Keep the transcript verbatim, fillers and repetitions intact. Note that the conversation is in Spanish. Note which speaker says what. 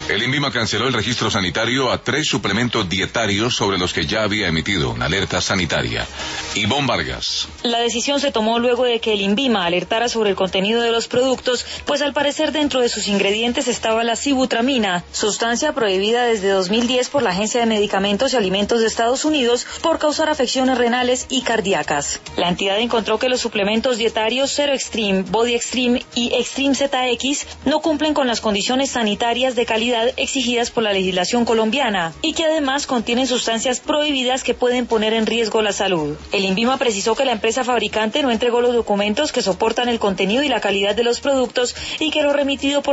Speaker 1: El INVIMA canceló el registro sanitario a tres suplementos dietarios sobre los que ya había emitido una alerta sanitaria. Ivonne Vargas.
Speaker 2: La decisión se tomó luego de que el INVIMA alertara sobre el contenido de los productos, pues al parecer dentro de sus ingredientes estaba la sibutramina, sustancia prohibida desde dos mil diez por la Agencia de Medicamentos y Alimentos de Estados Unidos por causar afecciones renales y cardíacas. La entidad encontró que los suplementos dietarios Zero Extreme, Body Extreme y Extreme Z X no cumplen con las condiciones sanitarias de calidad exigidas por la legislación colombiana y que además contienen sustancias prohibidas que pueden poner en riesgo la salud. El INVIMA precisó que la empresa fabricante no entregó los documentos que soportan el contenido y la calidad de los productos y que lo remitido por